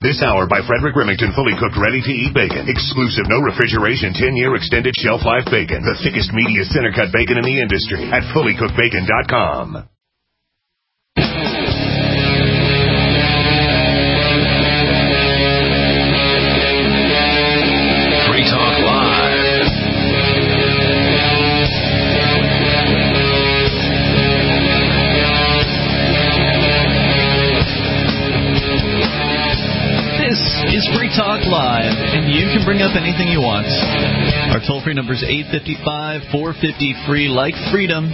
This hour by Frederick Remington, fully cooked, ready-to-eat bacon. Exclusive, no refrigeration, 10-year extended shelf life bacon. The thickest, meatiest center-cut bacon in the industry at fullycookedbacon.com. Free Talk Live. This is Free Talk Live, and you can bring up anything you want. Our toll-free number is 855-450-FREE, like freedom,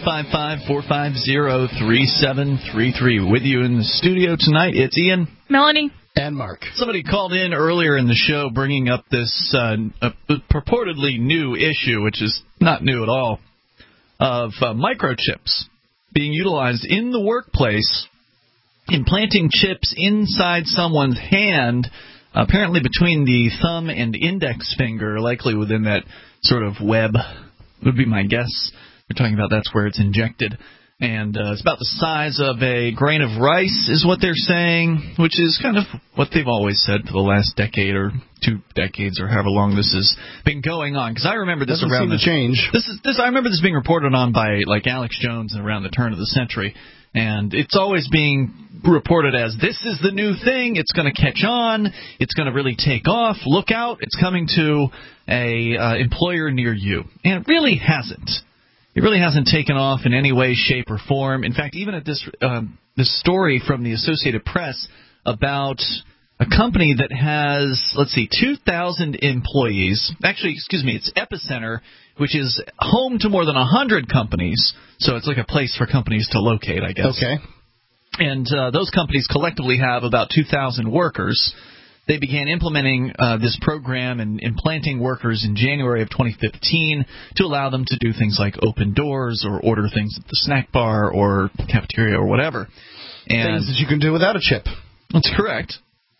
855-450-3733. With you in the studio tonight, it's Ian. Melanie. And Mark. Somebody called in earlier in the show bringing up this purportedly new issue, which is not new at all, of microchips being utilized in the workplace, implanting chips inside someone's hand, apparently between the thumb and index finger, likely within that sort of web, would be my guess. They're talking about that's where it's injected. And it's about the size of a grain of rice is what they're saying, which is kind of what they've always said for the last decade or 2 decades or however long this has been going on. Because I remember this around the change. I remember this being reported on by like Alex Jones around the turn of the century. And it's always being reported as, this is the new thing, it's going to catch on, it's going to really take off, look out, it's coming to a employer near you. And it really hasn't. It really hasn't taken off in any way, shape, or form. In fact, even at this story from the Associated Press about a company that has, 2,000 employees. Actually, it's Epicenter, which is home to more than 100 companies. So it's like a place for companies to locate, I guess. Okay. And those companies collectively have about 2,000 workers. They began implementing this program and implanting workers in January of 2015 to allow them to do things like open doors or order things at the snack bar or cafeteria or whatever. And things that you can do without a chip. That's correct.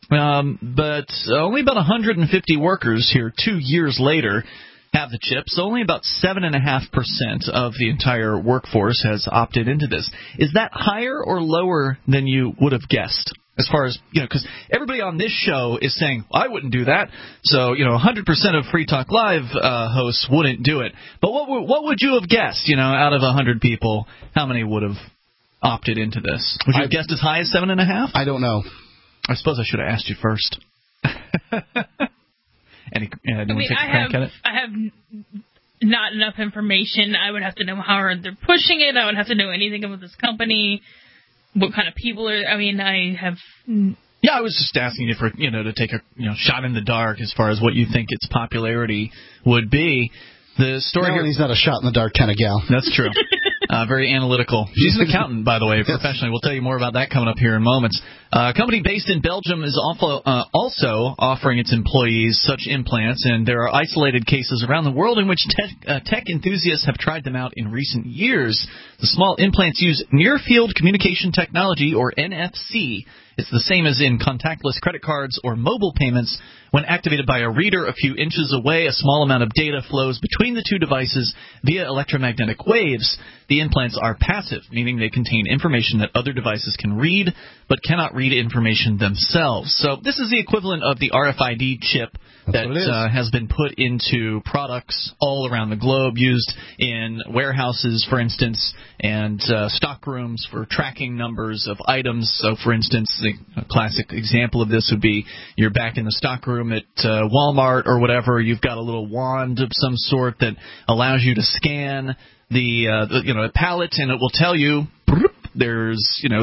But only about 150 workers here 2 years later have the chips. Only about 7.5% of the entire workforce has opted into this. Is that higher or lower than you would have guessed? As far as, because everybody on this show is saying, I wouldn't do that. So, 100% of Free Talk Live hosts wouldn't do it. But what would you have guessed, out of 100 people, how many would have opted into this? Would you have guessed as high as 7.5? I don't know. I suppose I should have asked you first. Anyone take a crack at it? I have not enough information. I would have to know how hard they're pushing it. I would have to know anything about this company. What kind of people are? I have. Yeah, I was just asking you for to take a shot in the dark as far as what you think its popularity would be. The story here. He's not a shot in the dark kind of gal. That's true. Very analytical. She's an accountant, by the way, professionally. We'll tell you more about that coming up here in moments. A company based in Belgium is also offering its employees such implants, and there are isolated cases around the world in which tech enthusiasts have tried them out in recent years. The small implants use near-field communication technology, or NFC. It's the same as in contactless credit cards or mobile payments. When activated by a reader a few inches away, a small amount of data flows between the two devices via electromagnetic waves. The implants are passive, meaning they contain information that other devices can read, but cannot read information themselves. So this is the equivalent of the RFID chip that has been put into products all around the globe, used in warehouses, for instance, and stock rooms for tracking numbers of items. So, for instance, a classic example of this would be you're back in the stock room at Walmart or whatever. You've got a little wand of some sort that allows you to scan the pallet, and it will tell you there's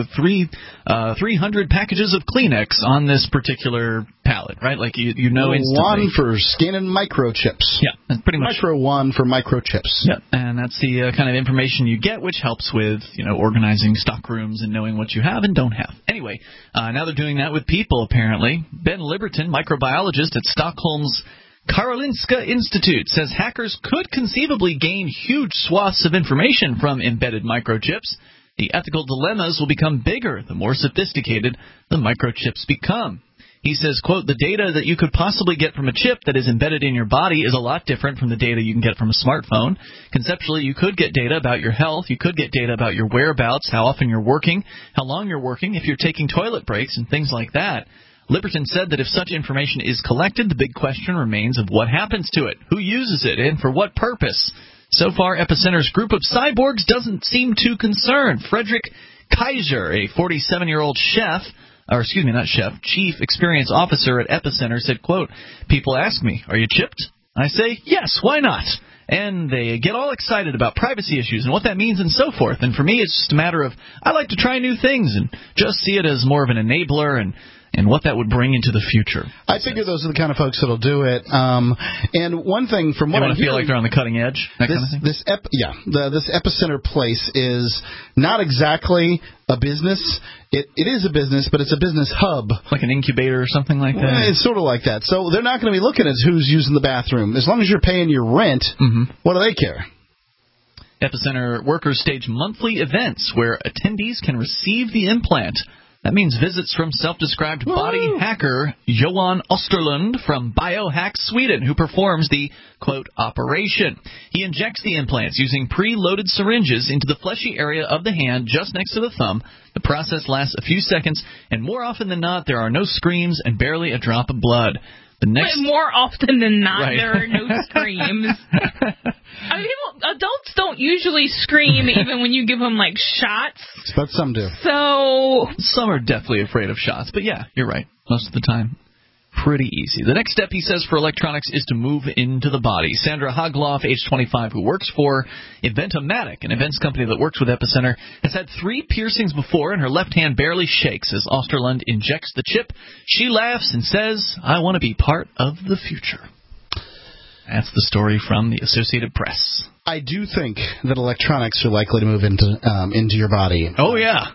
300 packages of Kleenex on this particular pallet, right? Like you know instantly. Wand for scanning microchips. Yeah, that's pretty much. Micro wand for microchips. Yeah, and that's the kind of information you get, which helps with organizing stock rooms and knowing what you have and don't have. Anyway, now they're doing that with people apparently. Ben Liberton, microbiologist at Stockholm's Karolinska Institute, says hackers could conceivably gain huge swaths of information from embedded microchips. The ethical dilemmas will become bigger the more sophisticated the microchips become. He says, quote, the data that you could possibly get from a chip that is embedded in your body is a lot different from the data you can get from a smartphone. Conceptually, you could get data about your health. You could get data about your whereabouts, how often you're working, how long you're working, if you're taking toilet breaks and things like that. Liberton said that if such information is collected, the big question remains of what happens to it, who uses it, and for what purpose. So far, Epicenter's group of cyborgs doesn't seem too concerned. Frederick Kaiser, a 47-year-old chief experience officer at Epicenter, said, quote, "People ask me, are you chipped? I say, yes, why not? And they get all excited about privacy issues and what that means and so forth. And for me, it's just a matter of I like to try new things and just see it as more of an enabler and what that would bring into the future." I figure those are the kind of folks that'll do it. And one thing from what I I'm feel hearing, like they're on the cutting edge, that kind of thing? this Epicenter place is not exactly a business. It is a business, but it's a business hub. Like an incubator or something like that? Well, it's sort of like that. So they're not going to be looking at who's using the bathroom. As long as you're paying your rent, what do they care? Epicenter workers stage monthly events where attendees can receive the implant. That means visits from self-described body hacker Johan Osterlund from Biohack Sweden, who performs the, quote, operation. He injects the implants using pre-loaded syringes into the fleshy area of the hand just next to the thumb. The process lasts a few seconds, and more often than not, there are no screams and barely a drop of blood. But more often than not, right. There are no screams. I mean, adults don't usually scream even when you give them, like, shots. But some do. So some are definitely afraid of shots. But, yeah, you're right. Most of the time, pretty easy. The next step, he says, for electronics is to move into the body. Sandra Hogloff, age 25, who works for Eventomatic, an events company that works with Epicenter, has had 3 piercings before, and her left hand barely shakes as Osterlund injects the chip. She laughs and says, "I want to be part of the future." That's the story from the Associated Press. I do think that electronics are likely to move into your body. Oh, yeah.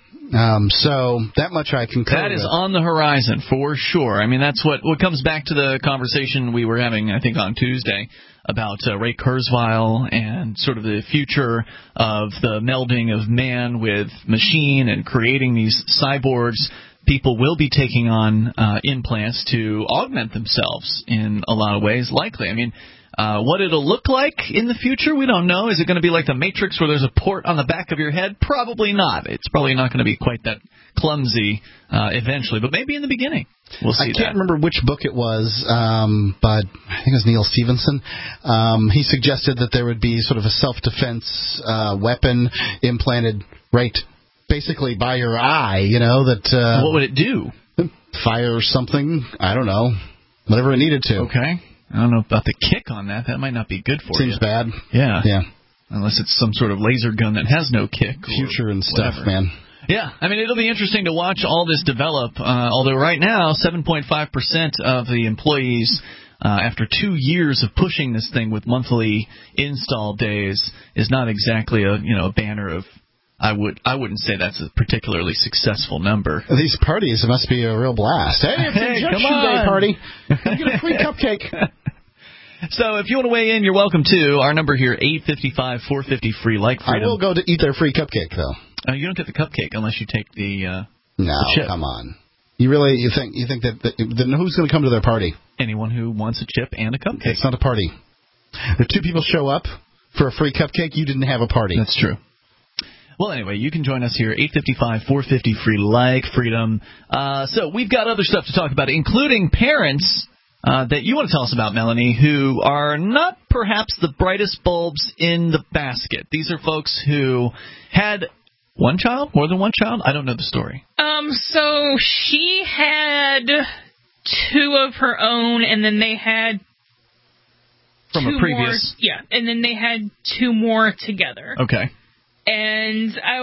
So that much I concur with. That is on the horizon for sure. I mean, that's what comes back to the conversation we were having, I think, on Tuesday about Ray Kurzweil and sort of the future of the melding of man with machine and creating these cyborgs. People will be taking on implants to augment themselves in a lot of ways, likely. I mean, what it'll look like in the future, we don't know. Is it going to be like the Matrix where there's a port on the back of your head? Probably not. It's probably not going to be quite that clumsy eventually, but maybe in the beginning. We'll see. I can't remember which book it was, but I think it was Neil Stevenson. He suggested that there would be sort of a self-defense weapon implanted right basically by your eye, that... what would it do? Fire something. I don't know. Whatever it needed to. Okay. I don't know about the kick on that. That might not be good for you. Seems bad. Yeah. Yeah. Unless it's some sort of laser gun that has no kick. Future and stuff, whatever. Man. Yeah. I mean, it'll be interesting to watch all this develop, although right now 7.5% of the employees, after 2 years of pushing this thing with monthly install days, is not exactly a banner of... I wouldn't say that's a particularly successful number. These parties must be a real blast. Hey, it's Injection Day party. You get a free cupcake. So if you want to weigh in, you're welcome to. Our number here, 855-450-FREE, like Freedom. I will go to eat their free cupcake, though. You don't get the cupcake unless you take the No, come on. You think that then who's going to come to their party? Anyone who wants a chip and a cupcake. It's not a party. If 2 people show up for a free cupcake, you didn't have a party. That's true. Well, anyway, you can join us here, 855-450-FREE, like Freedom. So we've got other stuff to talk about, including parents that you want to tell us about, Melanie, who are not perhaps the brightest bulbs in the basket. These are folks who had one child, more than one child? I don't know the story. So she had 2 of her own, and then they had from a previous... more, yeah, and then they had 2 more together. Okay. And I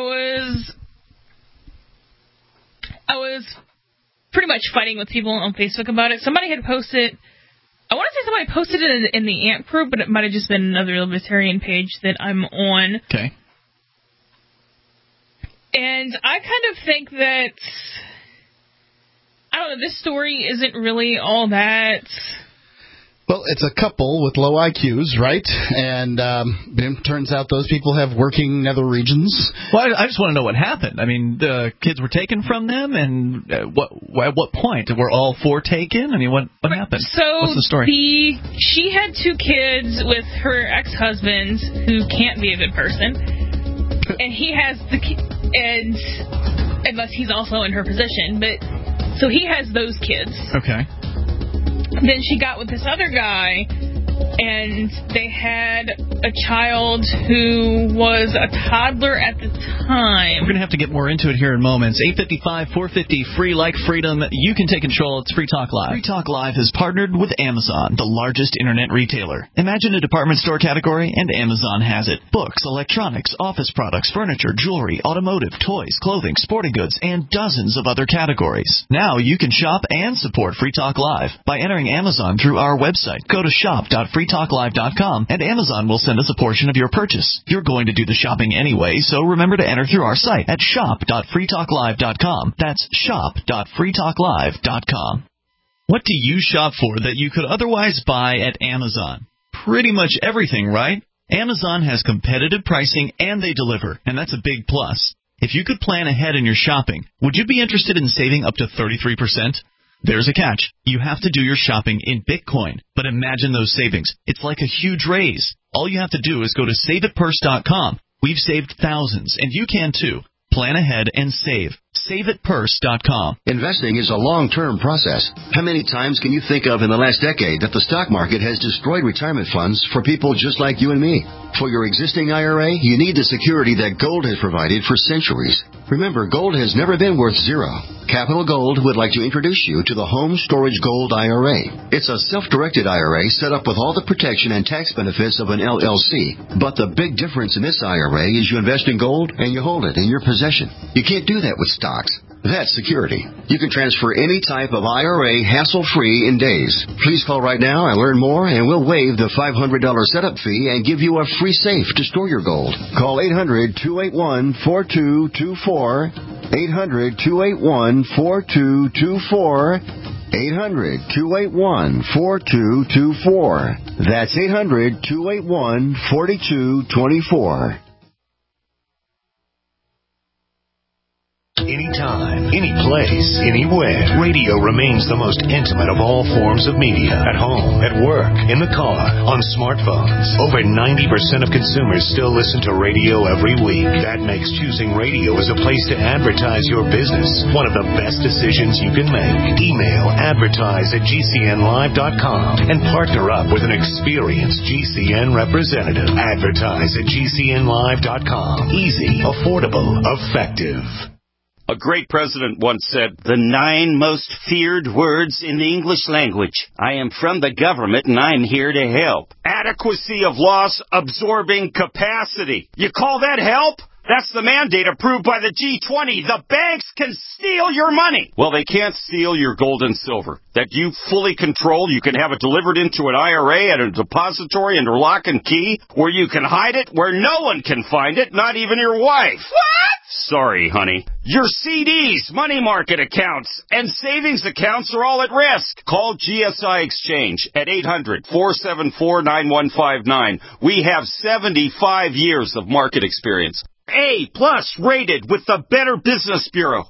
was pretty much fighting with people on Facebook about it. Somebody had posted, I want to say somebody posted it in the AMP group, but it might have just been another libertarian page that I'm on. Okay. And I kind of think that, I don't know, this story isn't really all that... Well, it's a couple with low IQs, right? And it turns out those people have working nether regions. Well, I just want to know what happened. I mean, the kids were taken from them, and at what point? Were all 4 taken? I mean, what happened? So what's the story? She had 2 kids with her ex-husband, who can't be a good person, and he has and unless he's also in her position, but So he has those kids. Okay. Then she got with this other guy, and they had a child who was a toddler at the time. We're going to have to get more into it here in moments. 855-450-FREE, like freedom. You can take control. It's Free Talk Live. Free Talk Live has partnered with Amazon, the largest internet retailer. Imagine a department store category, and Amazon has it. Books, electronics, office products, furniture, jewelry, automotive, toys, clothing, sporting goods, and dozens of other categories. Now you can shop and support Free Talk Live by entering Amazon through our website. Go to shop.freetalklive.com, and Amazon will send us a portion of your purchase. You're going to do the shopping anyway, so remember to enter through our site at shop.freetalklive.com. That's shop.freetalklive.com. What do you shop for that you could otherwise buy at Amazon? Pretty much everything, right? Amazon has competitive pricing and they deliver, and that's a big plus. If you could plan ahead in your shopping, would you be interested in saving up to 33%? There's a catch. You have to do your shopping in Bitcoin. But imagine those savings. It's like a huge raise. All you have to do is go to SaveItPurse.com. We've saved thousands, and you can too. Plan ahead and save. SaveItPurse.com. Investing is a long-term process. How many times can you think of in the last decade that the stock market has destroyed retirement funds for people just like you and me? For your existing IRA, you need the security that gold has provided for centuries. Remember, gold has never been worth zero. Capital Gold would like to introduce you to the Home Storage Gold IRA. It's a self-directed IRA set up with all the protection and tax benefits of an LLC. But the big difference in this IRA is you invest in gold and you hold it in your possession. You can't do that with stocks. That's security. You can transfer any type of IRA hassle-free in days. Please call right now and learn more, and we'll waive the $500 setup fee and give you a free safe to store your gold. Call 800-281-4224. 800-281-4224. 800-281-4224. That's 800-281-4224. Anytime, any place, anywhere. Radio remains the most intimate of all forms of media. At home, at work, in the car, on smartphones. Over 90% of consumers still listen to radio every week. That makes choosing radio as a place to advertise your business one of the best decisions you can make. Email advertise@gcnlive.com and partner up with an experienced GCN representative. Advertise@gcnlive.com. Easy, affordable, effective. A great president once said, "The 9 most feared words in the English language. I am from the government and I'm here to help. Adequacy of loss absorbing capacity. You call that help? That's the mandate approved by the G20. The banks can steal your money." Well, they can't steal your gold and silver. That you fully control. You can have it delivered into an IRA at a depository under lock and key, where you can hide it where no one can find it, not even your wife. What? Sorry, honey. Your CDs, money market accounts, and savings accounts are all at risk. Call GSI Exchange at 800-474-9159. We have 75 years of market experience. A+ rated with the Better Business Bureau.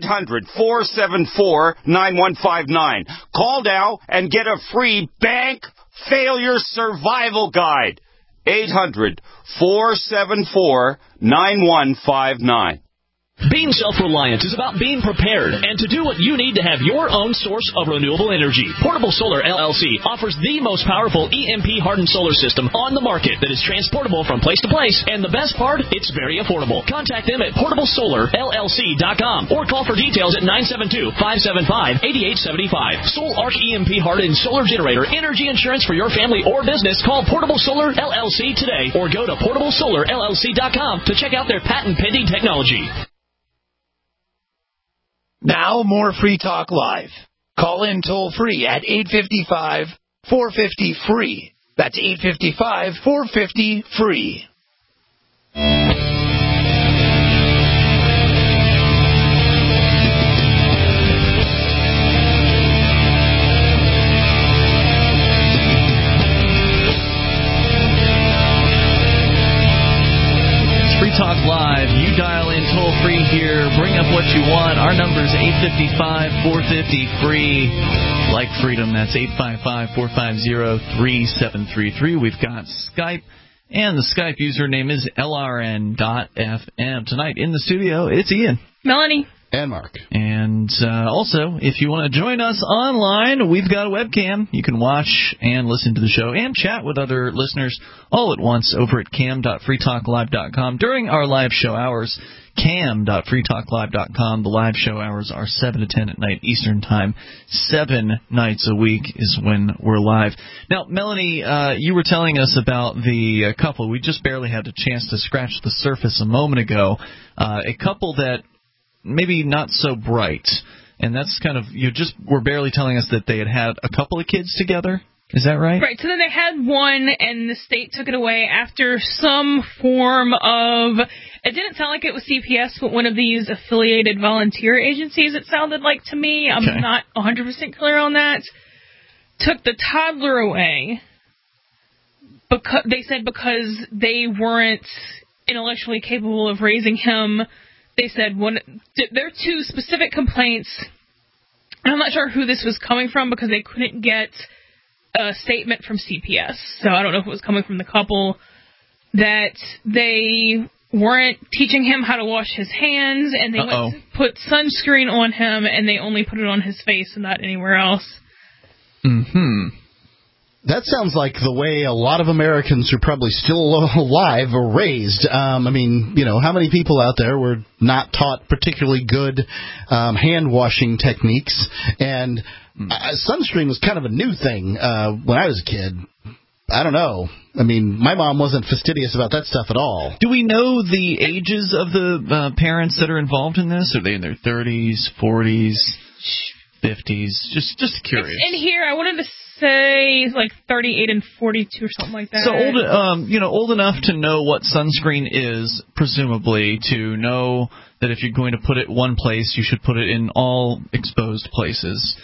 800-474-9159. Call now and get a free bank failure survival guide. 800-474-9159. Being self-reliant is about being prepared and to do what you need to have your own source of renewable energy. Portable Solar LLC offers the most powerful EMP-hardened solar system on the market that is transportable from place to place, and the best part, it's very affordable. Contact them at portablesolarllc.com or call for details at 972-575-8875. Soul Arc EMP-hardened solar generator, energy insurance for your family or business. Call Portable Solar LLC today or go to portablesolarllc.com to check out their patent-pending technology. Now, more Free Talk Live. Call in toll-free at 855-450-FREE. That's 855-450-FREE. Talk Live. You dial in toll free here. Bring up what you want. Our number is 855-450-FREE. Like freedom, that's 855-450-3733. We've got Skype, and the Skype username is LRN.FM. Tonight in the studio, it's Ian, Melanie, And Mark. And also, if you want to join us online, we've got a webcam. You can watch and listen to the show and chat with other listeners all at once over at cam.freetalklive.com during our live show hours. Cam.freetalklive.com. The live show hours are 7 to 10 at night Eastern Time. 7 nights a week is when we're live. Now, Melanie, you were telling us about the couple. We just barely had a chance to scratch the surface a moment ago. A couple that maybe not so bright. And that's kind of, you just were barely telling us that they had a couple of kids together. Is that right? Right. So then they had one, and the state took it away after some form of, it didn't sound like it was CPS, but one of these affiliated volunteer agencies, it sounded like to me. I'm not 100% clear on that. Took the toddler away. Because they said because they weren't intellectually capable of raising him. They said there are two specific complaints. And I'm not sure who this was coming from because they couldn't get a statement from CPS. So I don't know if it was coming from the couple that they weren't teaching him how to wash his hands, and they went to put sunscreen on him, and they only put it on his face and not anywhere else. Mm-hmm. That sounds like the way a lot of Americans who are probably still alive are raised. I mean, you know, how many people out there were not taught particularly good hand-washing techniques? And sunscreen was kind of a new thing when I was a kid. I don't know. I mean, my mom wasn't fastidious about that stuff at all. Do we know the ages of the parents that are involved in this? Are they in their 30s, 40s, 50s? Just curious. In here, I wanted to say like 38 and 42 or something like that. So old enough to know what sunscreen is, presumably, to know that if you're going to put it one place, you should put it in all exposed places.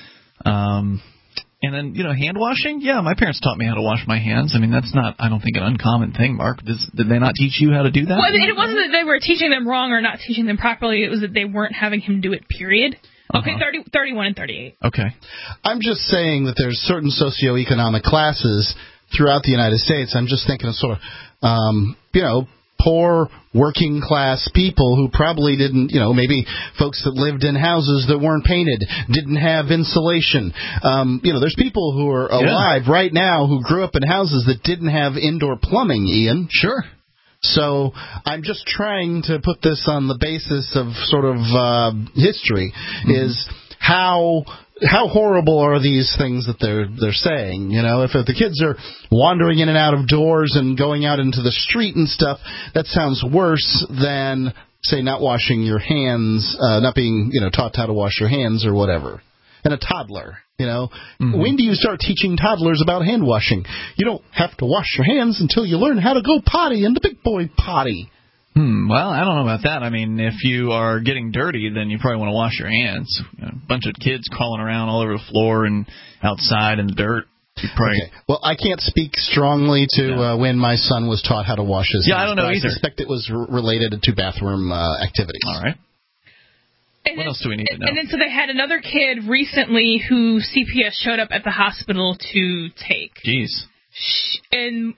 And then, hand washing? Yeah, my parents taught me how to wash my hands. I mean, that's not, I don't think, an uncommon thing, Mark. Did they not teach you how to do that? Well, it wasn't that they were teaching them wrong or not teaching them properly. It was that they weren't having him do it, period. Okay, 31 and 38. Okay. I'm just saying that there's certain socioeconomic classes throughout the United States. I'm just thinking of sort of, poor working class people who probably didn't, maybe folks that lived in houses that weren't painted, didn't have insulation. There's people who are alive right now who grew up in houses that didn't have indoor plumbing, Ian. Sure. So I'm just trying to put this on the basis of sort of history, is how horrible are these things that they're saying? If the kids are wandering in and out of doors and going out into the street and stuff, that sounds worse than, say, not washing your hands, not being taught how to wash your hands or whatever. And a toddler, when do you start teaching toddlers about hand washing? You don't have to wash your hands until you learn how to go potty in the big boy potty. Well, I don't know about that. I mean, if you are getting dirty, then you probably want to wash your hands. A bunch of kids crawling around all over the floor and outside in the dirt. Okay. Well, I can't speak strongly to when my son was taught how to wash his hands. I don't know either. I suspect it was related to bathroom activities. All right. What else do we need to know? And then so they had another kid recently who CPS showed up at the hospital to take. Jeez. And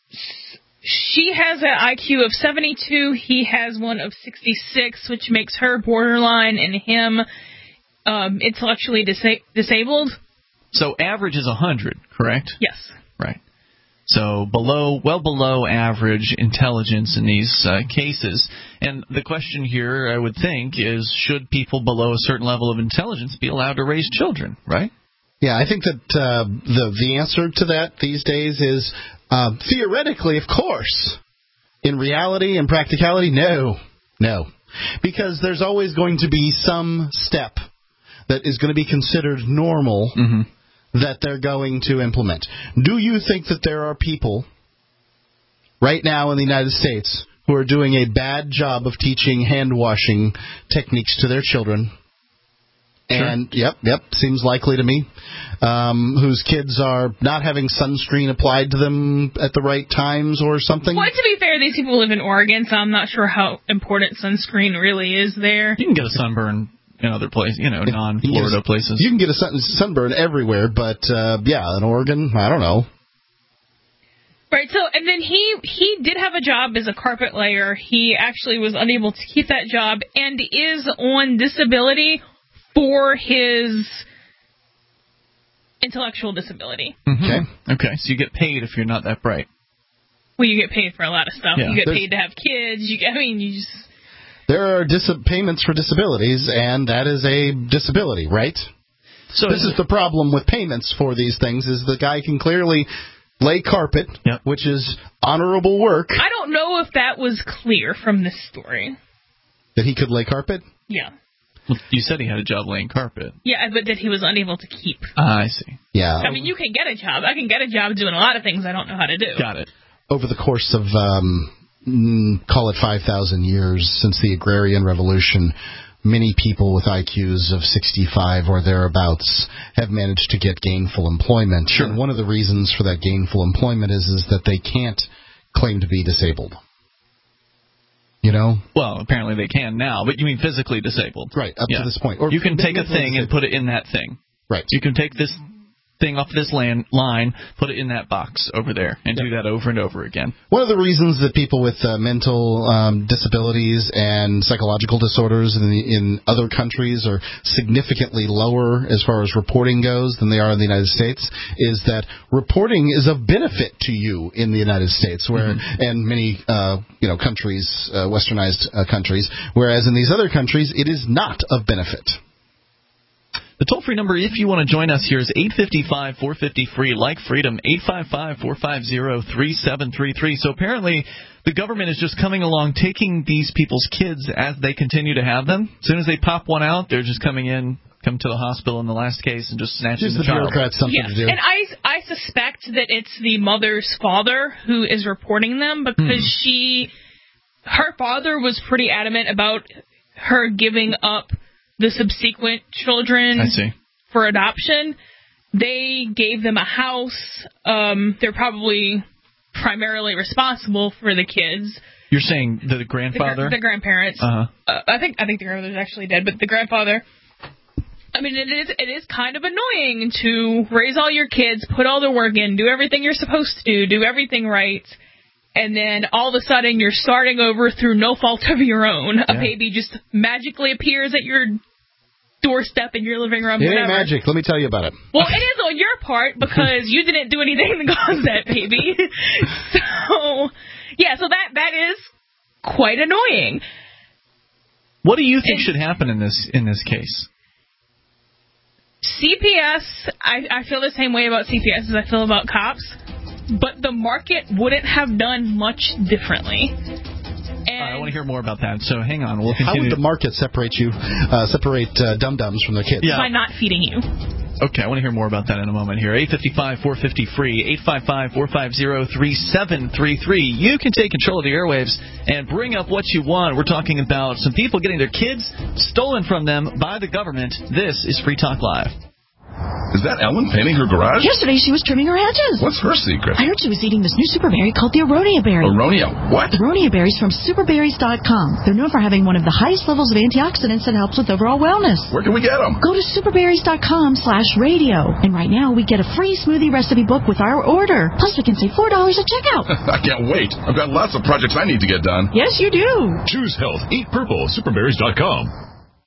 she has an IQ of 72. He has one of 66, which makes her borderline and him intellectually disabled. So average is 100, correct? Yes. Right. So well below average intelligence in these cases. And the question here, I would think, is should people below a certain level of intelligence be allowed to raise children, right? Yeah, I think that the answer to that these days is theoretically, of course. In reality and practicality, no. Because there's always going to be some step that is going to be considered normal that they're going to implement. Do you think that there are people right now in the United States who are doing a bad job of teaching hand-washing techniques to their children? Sure. And, yep, seems likely to me, whose kids are not having sunscreen applied to them at the right times or something? Well, to be fair, these people live in Oregon, so I'm not sure how important sunscreen really is there. You can get a sunburn in other places, non-Florida places. You can get a sunburn everywhere, but, in Oregon, I don't know. Right, so, and then he did have a job as a carpet layer. He actually was unable to keep that job and is on disability for his intellectual disability. Mm-hmm. Okay, so you get paid if you're not that bright. Well, you get paid for a lot of stuff. Yeah. You get paid to have kids. You just... There are payments for disabilities, and that is a disability, right? So this is the problem with payments for these things, is the guy can clearly lay carpet, which is honorable work. I don't know if that was clear from this story. That he could lay carpet? Yeah. Well, you said he had a job laying carpet. Yeah, but that he was unable to keep. I see. Yeah. I mean, you can get a job. I can get a job doing a lot of things I don't know how to do. Got it. Over the course of, call it 5,000 years since the Agrarian Revolution, many people with IQs of 65 or thereabouts have managed to get gainful employment. Sure. And one of the reasons for that gainful employment is that they can't claim to be disabled. You know? Well, apparently they can now, but you mean physically disabled. Right, up to this point. Or you can take a thing and put it in that thing. Right. You can take this thing off this line, put it in that box over there, and do that over and over again. One of the reasons that people with mental disabilities and psychological disorders in other countries are significantly lower as far as reporting goes than they are in the United States is that reporting is of benefit to you in the United States, where and many countries, westernized countries, whereas in these other countries it is not of benefit. The toll-free number, if you want to join us here, is 855-450-FREE, like freedom, 855-450-3733. So apparently the government is just coming along, taking these people's kids as they continue to have them. As soon as they pop one out, they're just come to the hospital in the last case and just snatching the child. Bureaucrats something to do. And I suspect that it's the mother's father who is reporting them because her father was pretty adamant about her giving up the subsequent children for adoption. They gave them a house. They're probably primarily responsible for the kids. You're saying the grandfather? The grandparents. I think the grandmother's actually dead, but the grandfather. I mean, it is kind of annoying to raise all your kids, put all the work in, do everything you're supposed to do everything right, and then all of a sudden you're starting over through no fault of your own. A baby just magically appears at your doorstep in your living room. It ain't magic. Let me tell you about it. Well, it is on your part because you didn't do anything to cause that baby. So that is quite annoying. What do you think should happen in this case? CPS, I feel the same way about CPS as I feel about cops, but the market wouldn't have done much differently. I want to hear more about that, so hang on. We'll continue. How would the market separate dum-dums from their kids? By not feeding you. Okay, I want to hear more about that in a moment here. 855-450-FREE, 855-450-3733. You can take control of the airwaves and bring up what you want. We're talking about some people getting their kids stolen from them by the government. This is Free Talk Live. Is that Ellen painting her garage? Yesterday she was trimming her hedges. What's her secret? I heard she was eating this new super berry called the Aronia berry. Aronia what? Aronia berries from superberries.com. They're known for having one of the highest levels of antioxidants that helps with overall wellness. Where can we get them? Go to superberries.com/radio. And right now we get a free smoothie recipe book with our order. Plus we can save $4 at checkout. I can't wait. I've got lots of projects I need to get done. Yes, you do. Choose health. Eat purple. Superberries.com.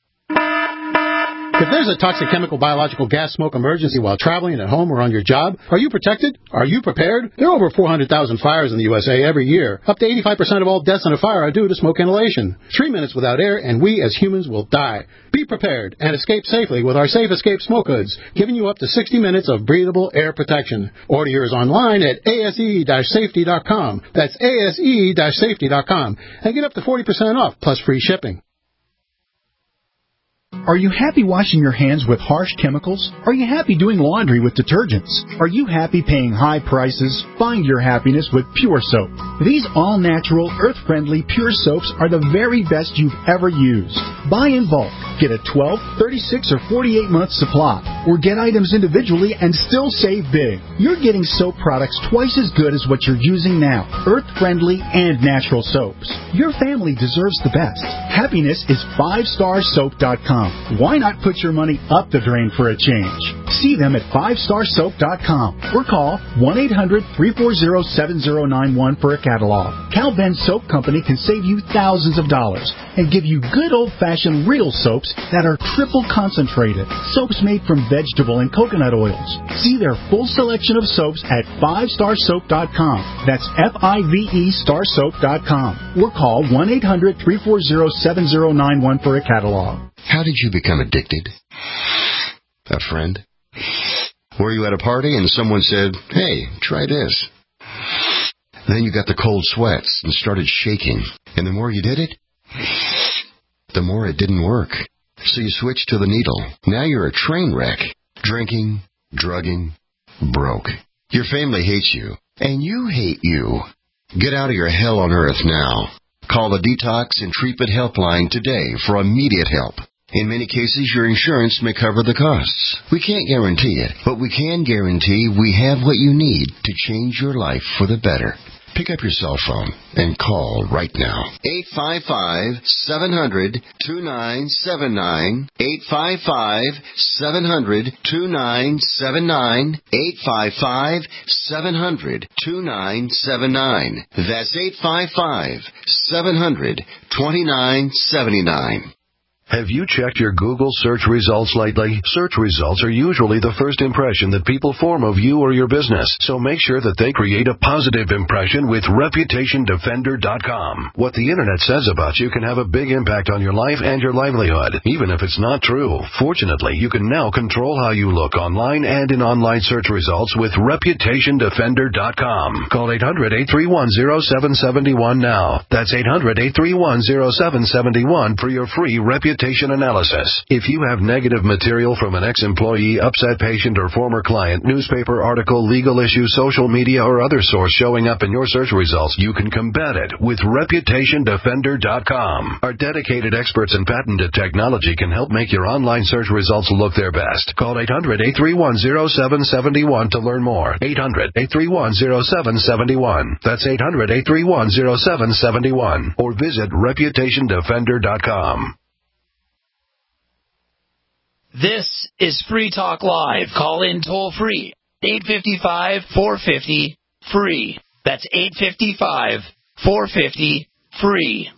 If there's a toxic chemical, biological, gas, smoke emergency while traveling at home or on your job, are you protected? Are you prepared? There are over 400,000 fires in the USA every year. Up to 85% of all deaths in a fire are due to smoke inhalation. 3 minutes without air, and we as humans will die. Be prepared and escape safely with our Safe Escape Smoke Hoods, giving you up to 60 minutes of breathable air protection. Order yours online at ase-safety.com. That's ase-safety.com. And get up to 40% off, plus free shipping. Are you happy washing your hands with harsh chemicals? Are you happy doing laundry with detergents? Are you happy paying high prices? Find your happiness with Pure Soap. These all-natural, earth-friendly Pure Soaps are the very best you've ever used. Buy in bulk. Get a 12, 36, or 48-month supply, or get items individually and still save big. You're getting soap products twice as good as what you're using now. Earth-friendly and natural soaps. Your family deserves the best. Happiness is 5starsoap.com. Why not put your money up the drain for a change? See them at 5starsoap.com or call 1-800-340-7091 for a catalog. Cal Ben Soap Company can save you thousands of dollars and give you good old-fashioned real soaps that are triple concentrated. Soaps made from vegetable and coconut oils. See their full selection of soaps at 5starsoap.com. That's F-I-V-E starsoap.com. Or call 1-800-340-7091 for a catalog. How did you become addicted? A friend? Were you at a party and someone said, "Hey, try this"? Then you got the cold sweats and started shaking. And the more you did it, the more it didn't work. So you switched to the needle. Now you're a train wreck. Drinking, drugging, broke. Your family hates you. And you hate you. Get out of your hell on earth now. Call the Detox and Treatment Helpline today for immediate help. In many cases, your insurance may cover the costs. We can't guarantee it, but we can guarantee we have what you need to change your life for the better. Pick up your cell phone and call right now. 855-700-2979. 855-700-2979. 855-700-2979. That's 855-700-2979. Have you checked your Google search results lately? Search results are usually the first impression that people form of you or your business, so make sure that they create a positive impression with ReputationDefender.com. What the Internet says about you can have a big impact on your life and your livelihood, even if it's not true. Fortunately, you can now control how you look online and in online search results with ReputationDefender.com. Call 800-831-0771 now. That's 800-831-0771 for your free reputation analysis. If you have negative material from an ex-employee, upset patient, or former client, newspaper article, legal issue, social media, or other source showing up in your search results, you can combat it with ReputationDefender.com. Our dedicated experts in patented technology can help make your online search results look their best. Call 800-831-0771 to learn more. 800-831-0771. That's 800-831-0771. Or visit ReputationDefender.com. This is Free Talk Live. Call in toll free. 855-450-FREE. That's 855-450-FREE.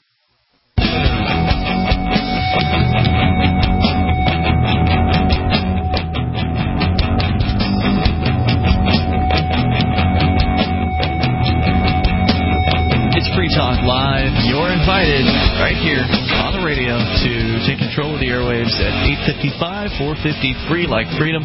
It's Free Talk Live. You're invited right here on the radio to take control of the airwaves at 855-450-FREE, like freedom,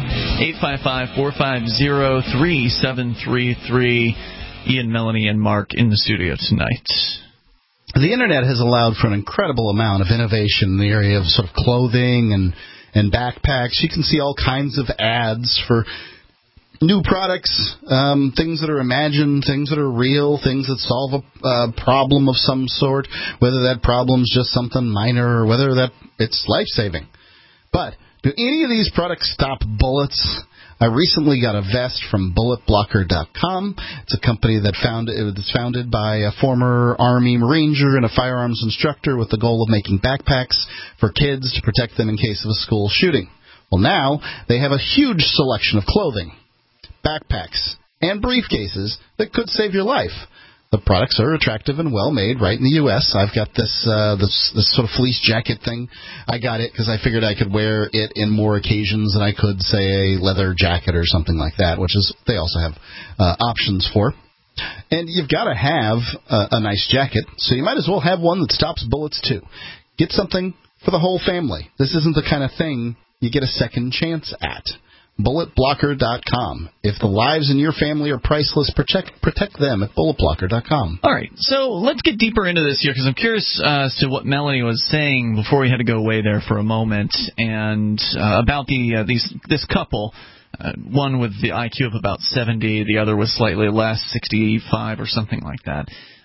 855-450-3733. Ian, Melanie, and Mark in the studio tonight. The Internet has allowed for an incredible amount of innovation in the area of sort of clothing and backpacks. You can see all kinds of ads for new products, things that are imagined, things that are real, things that solve a problem of some sort, whether that problem's just something minor or whether that it's life-saving. But do any of these products stop bullets? I recently got a vest from BulletBlocker.com. It's a company that was founded by a former Army Ranger and a firearms instructor with the goal of making backpacks for kids to protect them in case of a school shooting. Well, now they have a huge selection of clothing, backpacks, and briefcases that could save your life. The products are attractive and well-made right in the U.S. I've got this sort of fleece jacket thing. I got it because I figured I could wear it in more occasions than I could, say, a leather jacket or something like that, which is they also have options for. And you've got to have a nice jacket, so you might as well have one that stops bullets, too. Get something for the whole family. This isn't the kind of thing you get a second chance at. BulletBlocker.com. If the lives in your family are priceless, protect them at BulletBlocker.com. All right, so let's get deeper into this here because I'm curious as to what Melanie was saying before we had to go away there for a moment, and about this couple. One with the IQ of about 70, the other was slightly less, 65 or something like that.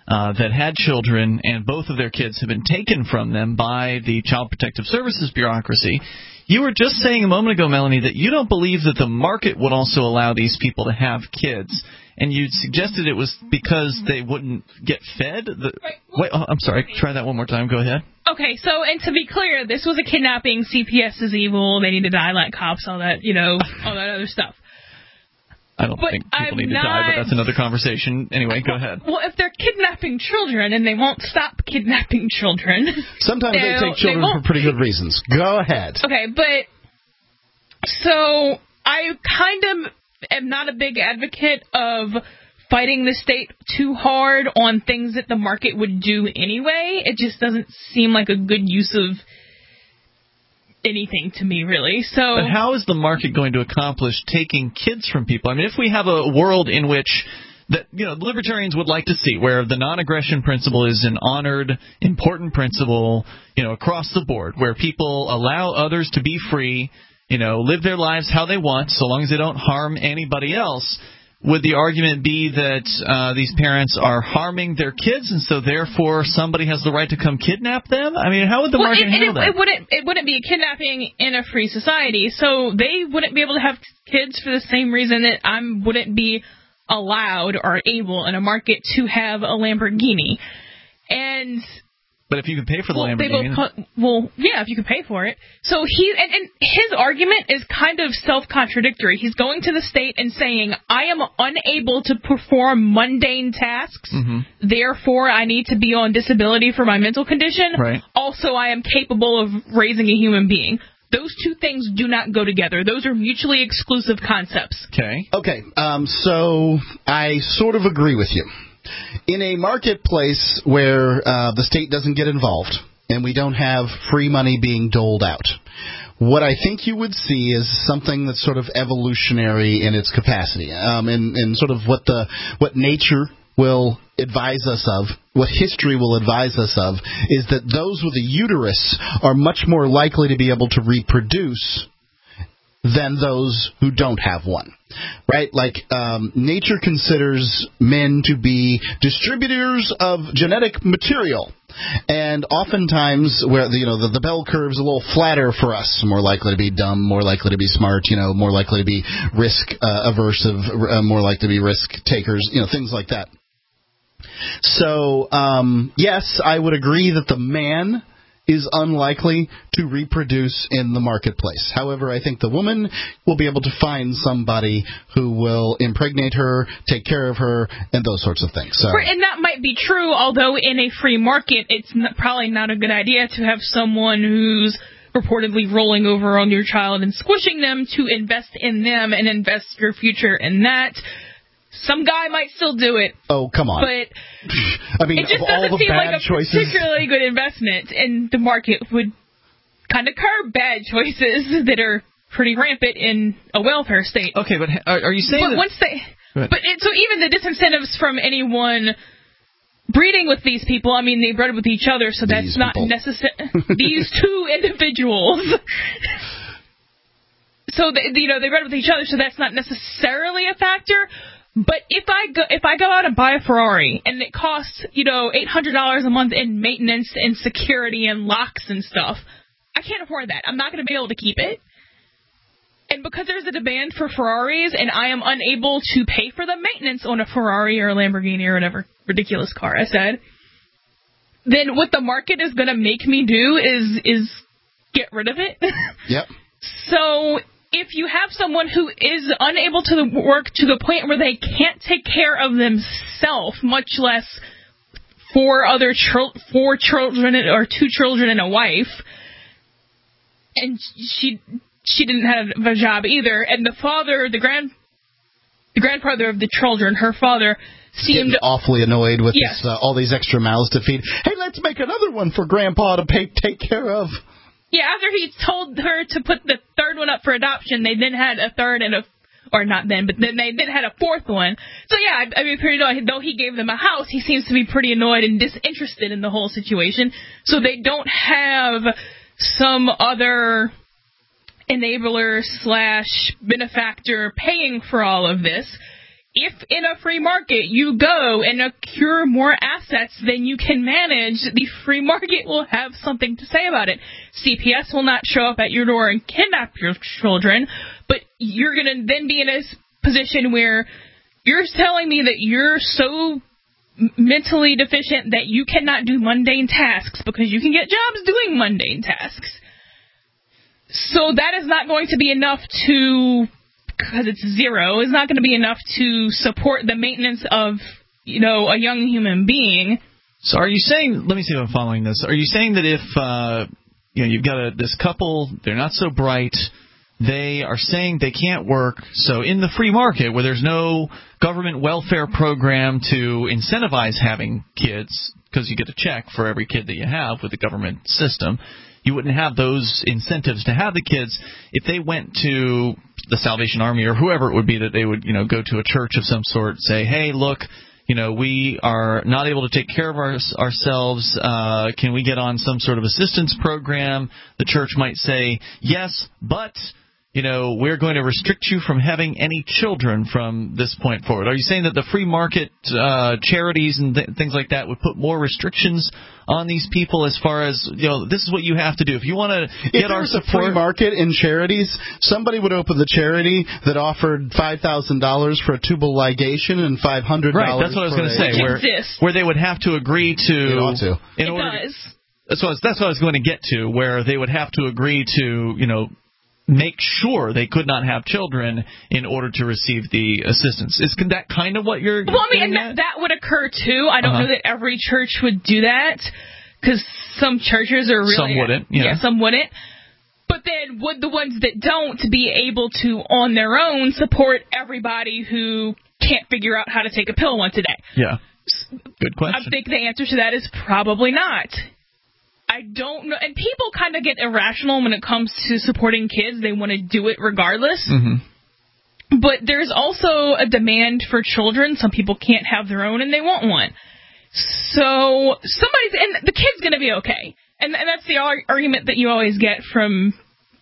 that had children, and both of their kids have been taken from them by the Child Protective Services bureaucracy. You were just saying a moment ago, Melanie, that you don't believe that the market would also allow these people to have kids, and you suggested it was because they wouldn't get fed. Wait, I'm sorry. Try that one more time. Go ahead. Okay, so, and to be clear, this was a kidnapping. CPS is evil. They need to die like cops, all that, all that other stuff. I don't think people need to die, but that's another conversation. Anyway, go ahead. Well, if they're kidnapping children and they won't stop kidnapping children... Sometimes they take children for pretty good reasons. Go ahead. Okay, but... So, I kind of am not a big advocate of fighting the state too hard on things that the market would do anyway. It just doesn't seem like a good use of anything to me, really. So, but how is the market going to accomplish taking kids from people? I mean, if we have a world in which that libertarians would like to see, where the non-aggression principle is an honored, important principle, across the board, where people allow others to be free, live their lives how they want, so long as they don't harm anybody else. Would the argument be that these parents are harming their kids, and so therefore somebody has the right to come kidnap them? I mean, how would the market handle that? It wouldn't be a kidnapping in a free society, so they wouldn't be able to have kids for the same reason that I wouldn't be allowed or able in a market to have a Lamborghini. But if you can pay for the Lamborghini... if you can pay for it. So and his argument is kind of self-contradictory. He's going to the state and saying, I am unable to perform mundane tasks, therefore I need to be on disability for my mental condition. Right. Also, I am capable of raising a human being. Those two things do not go together. Those are mutually exclusive concepts. Okay, so I sort of agree with you. In a marketplace where the state doesn't get involved and we don't have free money being doled out, what I think you would see is something that's sort of evolutionary in its capacity, and sort of what nature will advise us of, what history will advise us of, is that those with a uterus are much more likely to be able to reproduce than those who don't have one, right? Like, nature considers men to be distributors of genetic material, and oftentimes where the bell curve's a little flatter for us, more likely to be dumb, more likely to be smart, more likely to be risk aversive, more likely to be risk takers, things like that. So, yes, I would agree that the man is unlikely to reproduce in the marketplace. However, I think the woman will be able to find somebody who will impregnate her, take care of her, and those sorts of things. So. And that might be true, although in a free market, it's probably not a good idea to have someone who's reportedly rolling over on your child and squishing them to invest in them and invest your future in that. Some guy might still do it. Oh, come on. But I mean, it just doesn't seem like a particularly good investment, and the market would kind of curb bad choices that are pretty rampant in a welfare state. Okay, but are you saying so even the disincentives from anyone breeding with these people, I mean, they bred with each other, so that's not necessary. These two individuals... So, they bred with each other, so that's not necessarily a factor. But if I go out and buy a Ferrari and it costs, $800 a month in maintenance and security and locks and stuff, I can't afford that. I'm not going to be able to keep it. And because there's a demand for Ferraris and I am unable to pay for the maintenance on a Ferrari or a Lamborghini or whatever ridiculous car I said, then what the market is going to make me do is get rid of it. Yep. So if you have someone who is unable to work to the point where they can't take care of themselves, much less four children or two children and a wife, and she didn't have a job either, and the father, the grandfather of the children, her father, seemed awfully annoyed with all these extra mouths to feed. Hey, let's make another one for Grandpa to take care of. Yeah, after he told her to put the third one up for adoption, they then had a third and then they then had a fourth one. So yeah, I mean, pretty annoyed. Though he gave them a house, he seems to be pretty annoyed and disinterested in the whole situation. So they don't have some other enabler / benefactor paying for all of this. if in a free market you go and accrue more assets than you can manage, the free market will have something to say about it. CPS will not show up at your door and kidnap your children, but you're going to then be in a position where you're telling me that you're so mentally deficient that you cannot do mundane tasks because you can get jobs doing mundane tasks. So that is not going to be enough to, because it's zero, is not going to be enough to support the maintenance of, a young human being. So are you saying, let me see if I'm following this, are you saying that if, you've got this couple, they're not so bright, they are saying they can't work, so in the free market where there's no government welfare program to incentivize having kids, because you get a check for every kid that you have with the government system, you wouldn't have those incentives to have the kids. If they went to the Salvation Army or whoever it would be that they would, go to a church of some sort, say, hey, look, we are not able to take care of ourselves. Can we get on some sort of assistance program? The church might say, yes, but we're going to restrict you from having any children from this point forward. Are you saying that the free market charities and things like that would put more restrictions on these people as far as, this is what you have to do? If you want to get our support. If there was a free market in charities, somebody would open the charity that offered $5,000 for a tubal ligation and $500 Right, that's what I was going to say, where they would have to agree to. It ought to. That's what I was going to get to, where they would have to agree to, make sure they could not have children in order to receive the assistance. Is that kind of what you're and that would occur, too. I don't know that every church would do that, because some churches are really... Some wouldn't. Yeah, some wouldn't. But then would the ones that don't be able to, on their own, support everybody who can't figure out how to take a pill once a day? Yeah. Good question. I think the answer to that is probably not. I don't know. And people kind of get irrational when it comes to supporting kids. They want to do it regardless. Mm-hmm. But there's also a demand for children. Some people can't have their own and they want one. So and the kid's going to be okay. And that's the argument that you always get from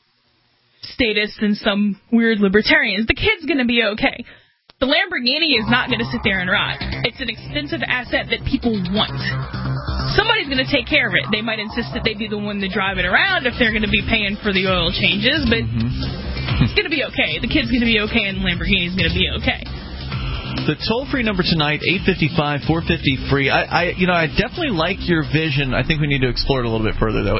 statists and some weird libertarians. The kid's going to be okay. The Lamborghini is not going to sit there and rot. It's an expensive asset that people want. Somebody's going to take care of it. They might insist that they be the one to drive it around if they're going to be paying for the oil changes, but it's going to be okay. The kid's going to be okay, and the Lamborghini's going to be okay. The toll-free number tonight, 855-450-FREE. I definitely like your vision. I think we need to explore it a little bit further, though.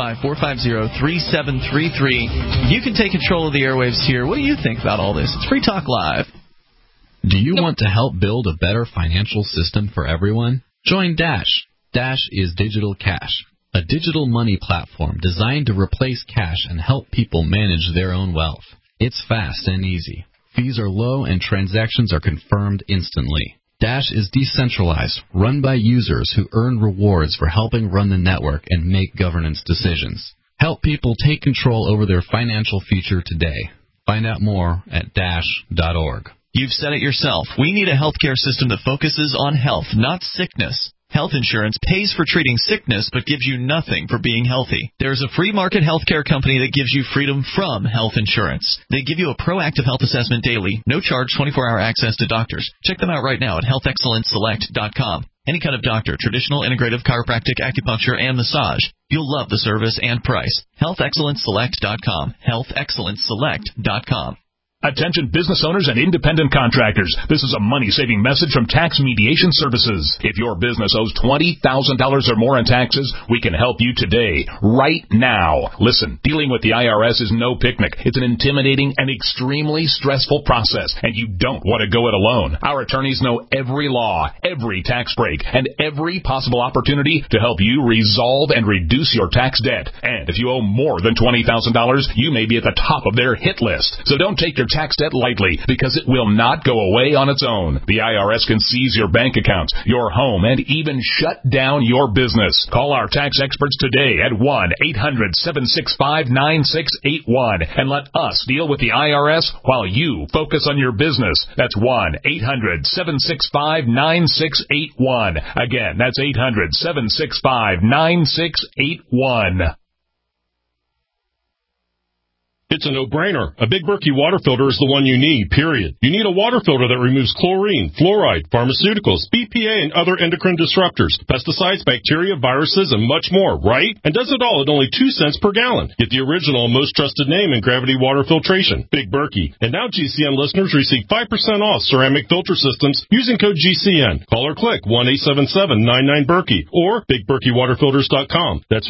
855-450-3733. You can take control of the airwaves here. What do you think about all this? It's Free Talk Live. Do you want to help build a better financial system for everyone? Join Dash. Dash is Digital Cash, a digital money platform designed to replace cash and help people manage their own wealth. It's fast and easy. Fees are low and transactions are confirmed instantly. Dash is decentralized, run by users who earn rewards for helping run the network and make governance decisions. Help people take control over their financial future today. Find out more at dash.org. You've said it yourself. We need a healthcare system that focuses on health, not sickness. Health insurance pays for treating sickness but gives you nothing for being healthy. There's a free market healthcare company that gives you freedom from health insurance. They give you a proactive health assessment daily, no charge 24-hour access to doctors. Check them out right now at healthexcellenceselect.com. Any kind of doctor, traditional, integrative, chiropractic, acupuncture, and massage. You'll love the service and price. healthexcellenceselect.com. healthexcellenceselect.com. Attention business owners and independent contractors. This is a money-saving message from Tax Mediation Services. If your business owes $20,000 or more in taxes, we can help you today, right now. Listen, dealing with the IRS is no picnic. It's an intimidating and extremely stressful process, and you don't want to go it alone. Our attorneys know every law, every tax break, and every possible opportunity to help you resolve and reduce your tax debt. And if you owe more than $20,000, you may be at the top of their hit list. So don't take your tax debt lightly, because it will not go away on its own. The IRS can seize your bank accounts, your home, and even shut down your business. Call our tax experts today at 1-800-765-9681 and let us deal with the IRS while you focus on your business. That's 1-800-765-9681. Again, that's 800-765-9681. It's a no-brainer. A Big Berkey water filter is the one you need, period. You need a water filter that removes chlorine, fluoride, pharmaceuticals, BPA, and other endocrine disruptors, pesticides, bacteria, viruses, and much more, right? And does it all at only 2 cents per gallon. Get the original and most trusted name in gravity water filtration, Big Berkey. And now GCN listeners receive 5% off ceramic filter systems using code GCN. Call or click 1-877-99-BERKEY or BigBerkeyWaterFilters.com. That's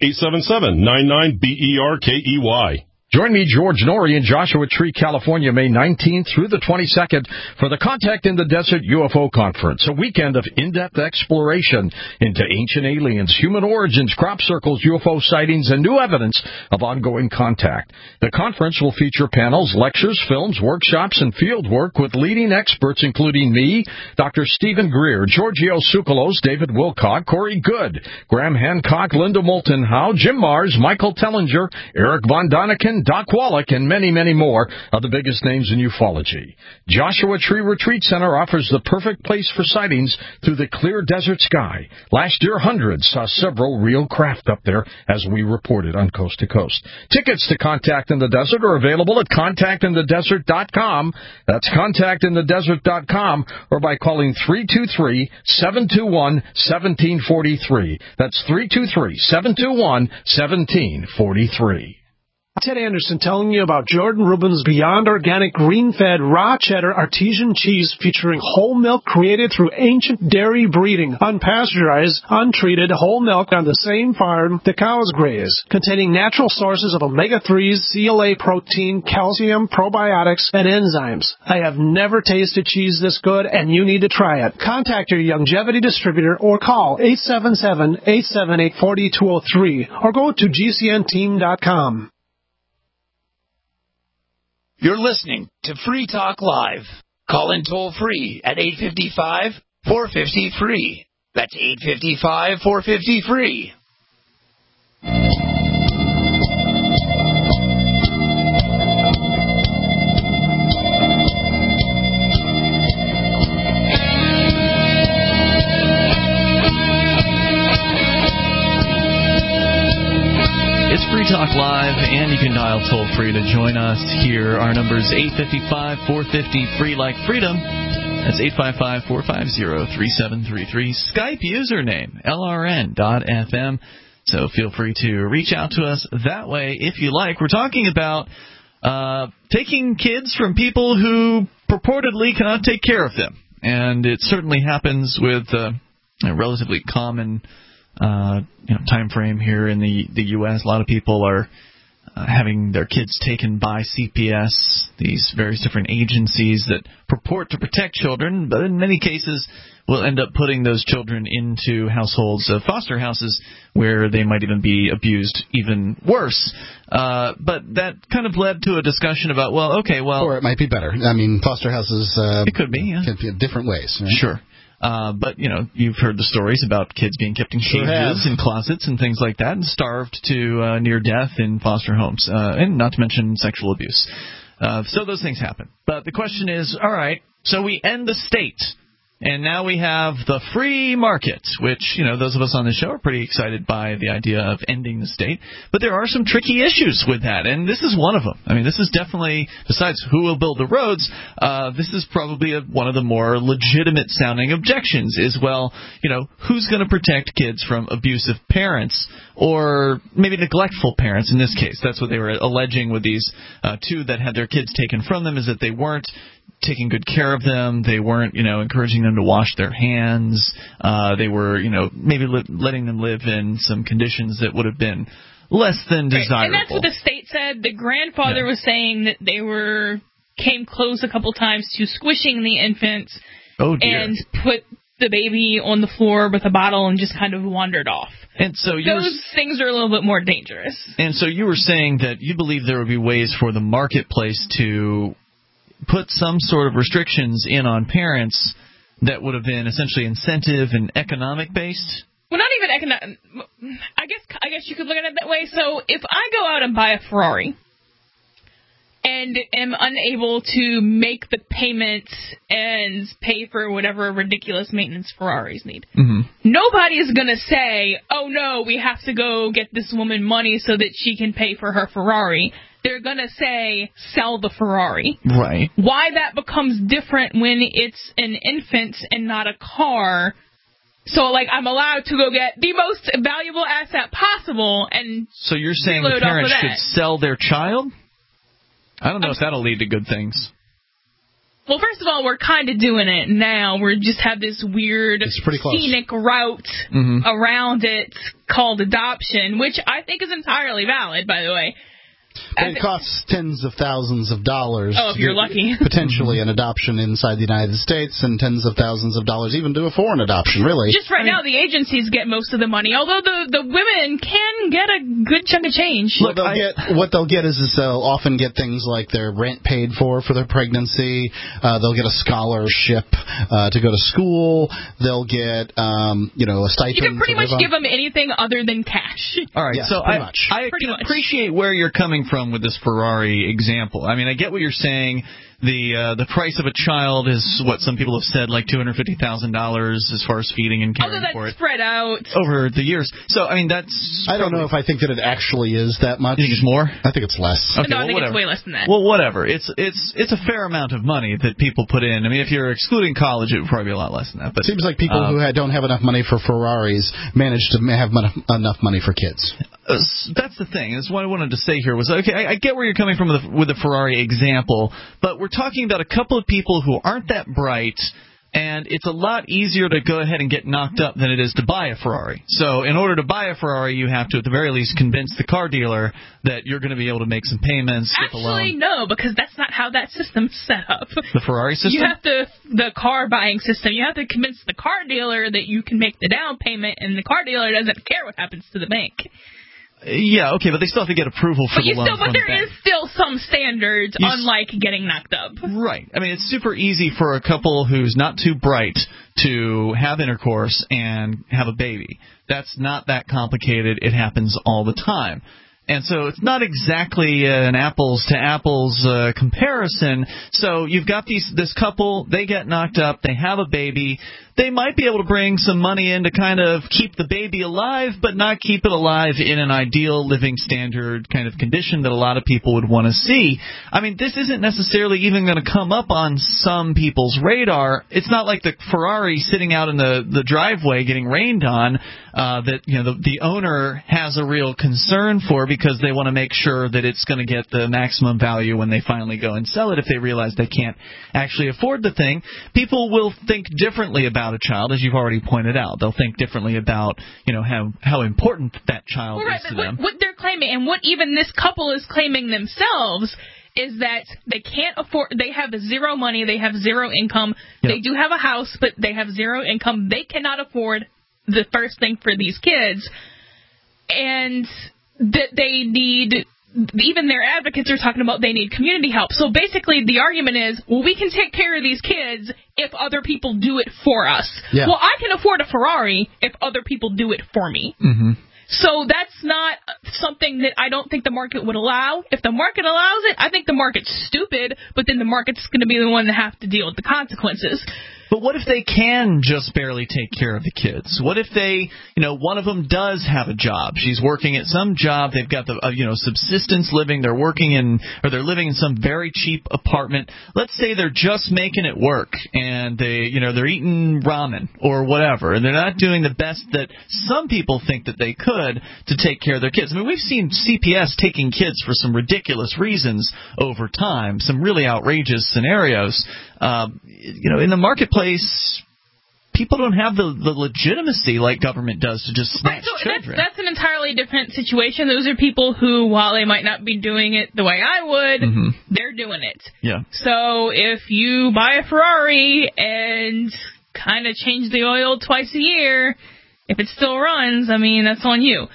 1-877-99-BERKEY. Join me, George Norrie, in Joshua Tree, California, May 19th through the 22nd for the Contact in the Desert UFO Conference, a weekend of in-depth exploration into ancient aliens, human origins, crop circles, UFO sightings, and new evidence of ongoing contact. The conference will feature panels, lectures, films, workshops, and field work with leading experts including me, Dr. Stephen Greer, Giorgio Tsoukalos, David Wilcock, Corey Good, Graham Hancock, Linda Moulton Howe, Jim Mars, Michael Tellinger, Eric Von Daniken, Doc Wallach, and many, many more of the biggest names in ufology. Joshua Tree Retreat Center offers the perfect place for sightings through the clear desert sky. Last year, hundreds saw several real craft up there, as we reported on Coast to Coast. Tickets to Contact in the Desert are available at contactinthedesert.com. That's contactinthedesert.com, or by calling 323-721-1743. That's 323-721-1743. Ted Anderson telling you about Jordan Rubin's Beyond Organic Green-Fed Raw Cheddar Artesian Cheese featuring whole milk created through ancient dairy breeding, unpasteurized, untreated whole milk on the same farm the cows graze, containing natural sources of omega-3s, CLA protein, calcium, probiotics, and enzymes. I have never tasted cheese this good, and you need to try it. Contact your Youngevity distributor or call 877-878-4203 or go to GCNteam.com. You're listening to Free Talk Live. Call in toll-free at 855-450-FREE. That's 855-450-FREE. It's Free Talk Live, and you can dial toll-free to join us here. Our number is 855-450-FREE, like freedom. That's 855-450-3733. Skype username, LRN.FM. So feel free to reach out to us that way if you like. We're talking about taking kids from people who purportedly cannot take care of them. And it certainly happens with a relatively common time frame here in the U.S. A lot of people are having their kids taken by CPS, these various different agencies that purport to protect children, but in many cases will end up putting those children into households, foster houses, where they might even be abused even worse. But that kind of led to a discussion about, or it might be better. I mean, foster houses it could be, yeah. Can be in different ways. Right? Sure. But, you've heard the stories about kids being kept in cages and closets and things like that and starved to near death in foster homes, and not to mention sexual abuse. So those things happen. But the question is, all right, so we end the state, and now we have the free market, which, those of us on the show are pretty excited by the idea of ending the state. But there are some tricky issues with that, and this is one of them. I mean, this is definitely, besides who will build the roads, this is probably one of the more legitimate-sounding objections is, who's going to protect kids from abusive parents or maybe neglectful parents in this case? That's what they were alleging with these two that had their kids taken from them, is that they weren't taking good care of them. They weren't, encouraging them to wash their hands. They were, maybe letting them live in some conditions that would have been less than desirable. And that's what the state said. The grandfather was saying that they came close a couple times to squishing the infant and put the baby on the floor with a bottle and just kind of wandered off. And so those things are a little bit more dangerous. And so you were saying that you believe there would be ways for the marketplace to put some sort of restrictions in on parents that would have been essentially incentive and economic based? Well, not even economic. I guess you could look at it that way. So if I go out and buy a Ferrari and am unable to make the payments and pay for whatever ridiculous maintenance Ferraris need. Mm-hmm. Nobody's going to say, oh, no, we have to go get this woman money so that she can pay for her Ferrari. They're going to say, sell the Ferrari. Right. Why that becomes different when it's an infant and not a car. So, like, I'm allowed to go get the most valuable asset possible and so you're saying the parents should sell their child? I don't know if that'll lead to good things. Well, first of all, we're kind of doing it now. We just have this weird scenic route around it called adoption, which I think is entirely valid, by the way. But it costs tens of thousands of dollars. Oh, if you're lucky. Potentially an adoption inside the United States, and tens of thousands of dollars even to a foreign adoption, really. Just right now, the agencies get most of the money, although the women can get a good chunk of change. Look, what they'll get is they'll often get things like their rent paid for their pregnancy. They'll get a scholarship to go to school. They'll get a stipend. You can pretty much give them anything other than cash. All right, yes, so I can appreciate where you're coming from with this Ferrari example. I mean, I get what you're saying. The price of a child is what some people have said, like $250,000 as far as feeding and caring for it. Spread out over the years. So, I mean, that's... I don't know if I think that it actually is that much. You think it's more? I think it's less. Okay, no, I think it's way less than that. Well, whatever. It's a fair amount of money that people put in. I mean, if you're excluding college, it would probably be a lot less than that. But it seems like people who don't have enough money for Ferraris manage to have enough money for kids. That's the thing. That's what I wanted to say here was, okay, I get where you're coming from with the Ferrari example, but we're talking about a couple of people who aren't that bright, and it's a lot easier to go ahead and get knocked up than it is to buy a Ferrari. So in order to buy a Ferrari, you have to, at the very least, convince the car dealer that you're going to be able to make some payments. Actually, no, because that's not how that system's set up. The Ferrari system? You have the car buying system. You have to convince the car dealer that you can make the down payment, and the car dealer doesn't care what happens to the bank. Yeah, okay, but they still have to get approval for the loan. But there is still some standards, unlike getting knocked up. Right. I mean, it's super easy for a couple who's not too bright to have intercourse and have a baby. That's not that complicated. It happens all the time. And so it's not exactly an apples-to-apples comparison. So you've got this couple, they get knocked up, they have a baby. They might be able to bring some money in to kind of keep the baby alive, but not keep it alive in an ideal living standard kind of condition that a lot of people would want to see. I mean, this isn't necessarily even going to come up on some people's radar. It's not like the Ferrari sitting out in the driveway getting rained on that the owner has a real concern for, because they want to make sure that it's going to get the maximum value when they finally go and sell it if they realize they can't actually afford the thing. People will think differently about a child, as you've already pointed out. They'll think differently about how important that child is to them. What they're claiming, and what even this couple is claiming themselves, is that they can't afford. They have zero money. They have zero income. Yep. They do have a house, but they have zero income. They cannot afford the first thing for these kids, and that they need. Even their advocates are talking about they need community help. So basically the argument is, well, we can take care of these kids if other people do it for us. Yeah. Well, I can afford a Ferrari if other people do it for me. Mm-hmm. So that's not something that I don't think the market would allow. If the market allows it, I think the market's stupid, but then the market's going to be the one that have to deal with the consequences. But what if they can just barely take care of the kids? What if they, one of them does have a job? She's working at some job. They've got the, subsistence living. They're they're living in some very cheap apartment. Let's say they're just making it work, and they're eating ramen or whatever, and they're not doing the best that some people think that they could to take care of their kids. I mean, we've seen CPS taking kids for some ridiculous reasons over time, some really outrageous scenarios. In the marketplace, people don't have the legitimacy like government does to just snatch children. That's an entirely different situation. Those are people who, while they might not be doing it the way I would, they're doing it. Yeah. So if you buy a Ferrari and kind of change the oil twice a year, if it still runs, I mean, that's on you.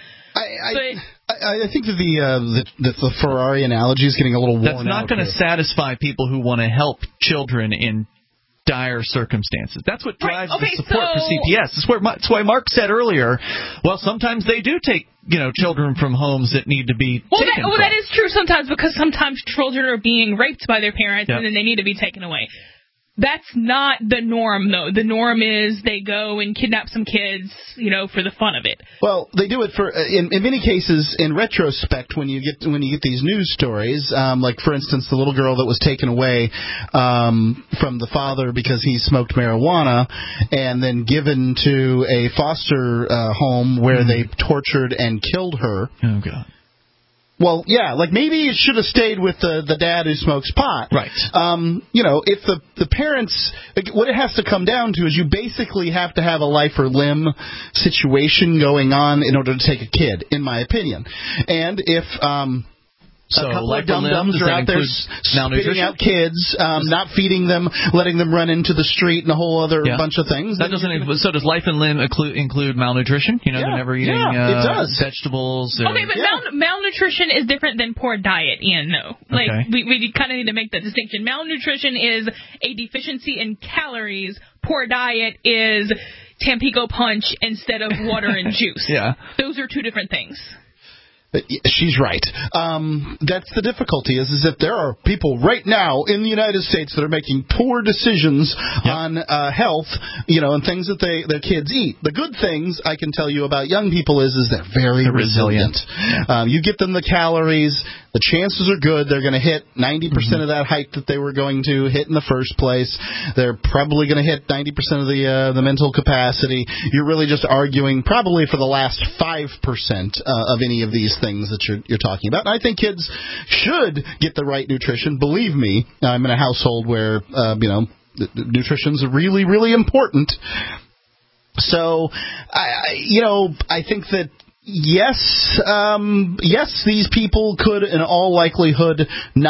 I think that the Ferrari analogy is getting a little worn out. That's not going to satisfy people who want to help children in dire circumstances. That's what drives the support for CPS. That's why Mark said earlier, well, sometimes they do take children from homes that need to be taken from. That is true sometimes, because sometimes children are being raped by their parents and then they need to be taken away. That's not the norm, though. The norm is they go and kidnap some kids, for the fun of it. Well, they do it for in many cases. In retrospect, when you get these news stories, like for instance, the little girl that was taken away from the father because he smoked marijuana, and then given to a foster home where they tortured and killed her. Oh God. Well, yeah, like maybe it should have stayed with the dad who smokes pot. Right. If the parents, what it has to come down to is you basically have to have a life or limb situation going on in order to take a kid, in my opinion. And if a couple of dum-dums are out there spitting out kids, not feeding them, letting them run into the street, and a whole other bunch of things. So does life and limb include malnutrition? They're never eating it does. vegetables. Okay, but malnutrition is different than poor diet, Ian, though. Like, we kind of need to make that distinction. Malnutrition is a deficiency in calories. Poor diet is Tampico Punch instead of water and juice. Yeah. Those are two different things. She's right. That's the difficulty is if there are people right now in the United States that are making poor decisions on health, and things that their kids eat. The good things I can tell you about young people is they're very resilient. You get them the calories, the chances are good they're going to hit 90% of that height that they were going to hit in the first place. They're probably going to hit 90% of the mental capacity. You're really just arguing probably for the last 5% of any of these things that you're talking about. And I think kids should get the right nutrition. Believe me, I'm in a household where nutrition's really, really important. So, I think that yes, these people could, in all likelihood,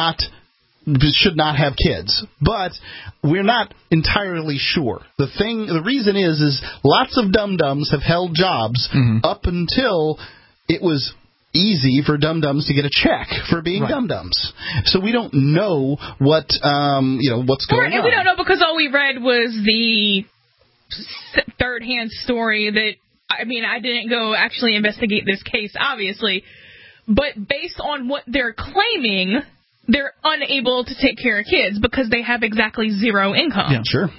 should not have kids, but we're not entirely sure. The reason is lots of dum-dums have held jobs up until it was easy for dum-dums to get a check for being dum-dums. So we don't know what's going on. And we don't know because all we read was the third-hand story that, I didn't go actually investigate this case, obviously, but based on what they're claiming, they're unable to take care of kids because they have exactly zero income. Yeah, sure.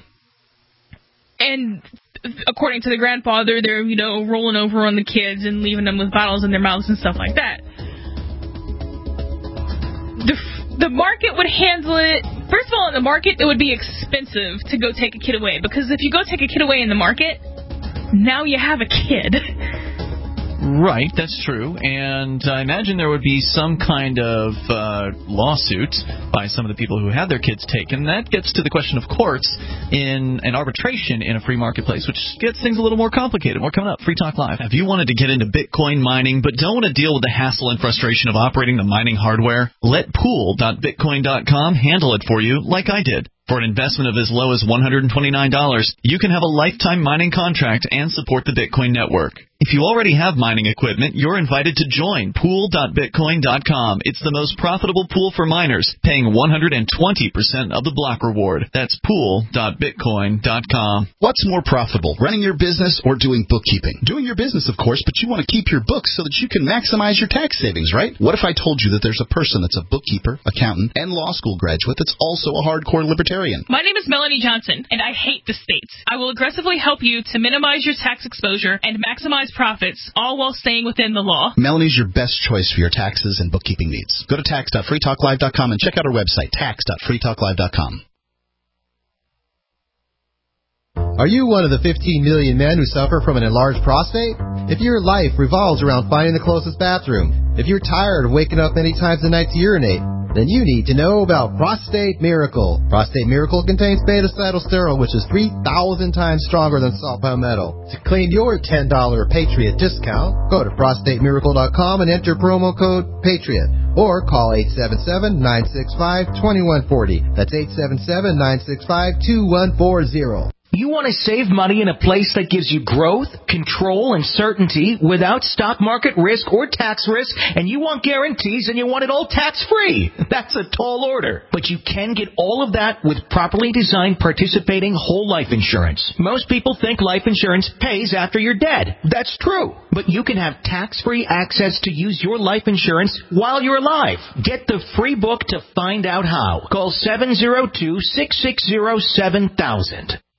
And according to the grandfather, they're, rolling over on the kids and leaving them with bottles in their mouths and stuff like that. The market would handle it. First of all, in the market, it would be expensive to go take a kid away, because if you go take a kid away in the market, now you have a kid. Right, that's true. And I imagine there would be some kind of lawsuit by some of the people who had their kids taken. That gets to the question of courts in an arbitration in a free marketplace, which gets things a little more complicated. More coming up. Free Talk Live. Have you wanted to get into Bitcoin mining but don't want to deal with the hassle and frustration of operating the mining hardware? Let pool.bitcoin.com handle it for you like I did. For an investment of as low as $129, you can have a lifetime mining contract and support the Bitcoin network. If you already have mining equipment, you're invited to join pool.bitcoin.com. It's the most profitable pool for miners, paying 120% of the block reward. That's pool.bitcoin.com. What's more profitable, running your business or doing bookkeeping? Doing your business, of course, but you want to keep your books so that you can maximize your tax savings, right? What if I told you that there's a person that's a bookkeeper, accountant, and law school graduate that's also a hardcore libertarian? My name is Melanie Johnson, and I hate the states. I will aggressively help you to minimize your tax exposure and maximize profits, all while staying within the law. Melanie's your best choice for your taxes and bookkeeping needs. Go to tax.freetalklive.com and check out our website, tax.freetalklive.com. Are you one of the 15 million men who suffer from an enlarged prostate? If your life revolves around finding the closest bathroom, if you're tired of waking up many times a night to urinate, then you need to know about Prostate Miracle. Prostate Miracle contains beta-cytosterol, which is 3,000 times stronger than salt palmetto. To claim your $10 Patriot discount, go to prostatemiracle.com and enter promo code PATRIOT. Or call 877-965-2140. That's 877-965-2140. You want to save money in a place that gives you growth, control, and certainty without stock market risk or tax risk, and you want guarantees and you want it all tax-free. That's a tall order. But you can get all of that with properly designed participating whole life insurance. Most people think life insurance pays after you're dead. That's true. But you can have tax-free access to use your life insurance while you're alive. Get the free book to find out how. Call 702-660-7000.